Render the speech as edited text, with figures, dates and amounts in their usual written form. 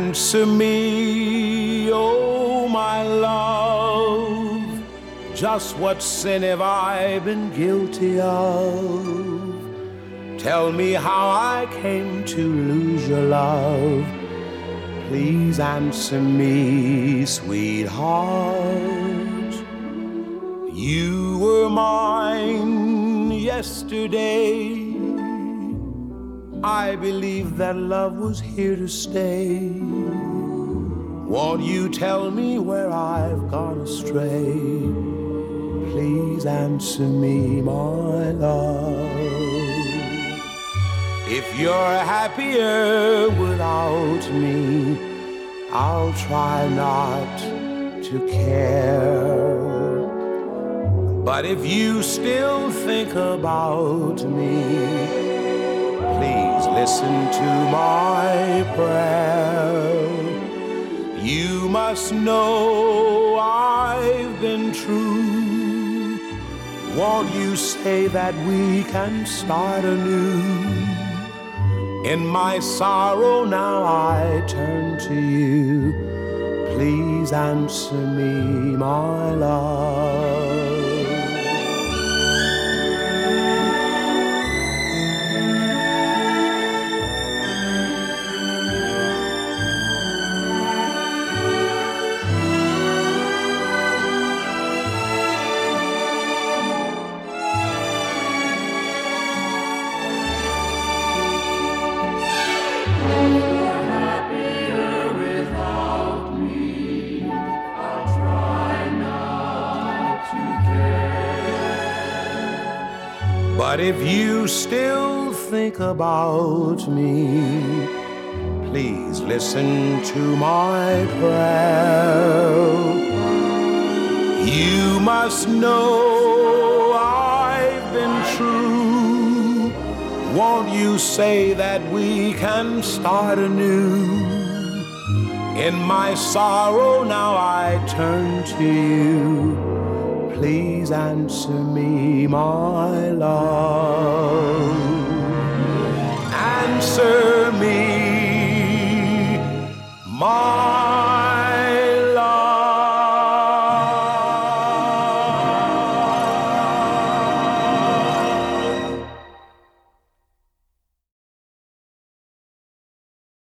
Answer me, oh my love, just what sin have I been guilty of? Tell me how I came to lose your love. Please answer me, sweetheart. You were mine yesterday. I believe that love was here to stay. Won't you tell me where I've gone astray? Please answer me, my love. If you're happier without me, I'll try not to care. But if you still think about me, please listen to my prayer. You must know I've been true. Won't you say that we can start anew? In my sorrow now I turn to you. Please answer me, my love. But if you still think about me, please listen to my prayer. You must know I've been true. Won't you say that we can start anew? In my sorrow now I turn to you. Please answer me, my love. Answer me, my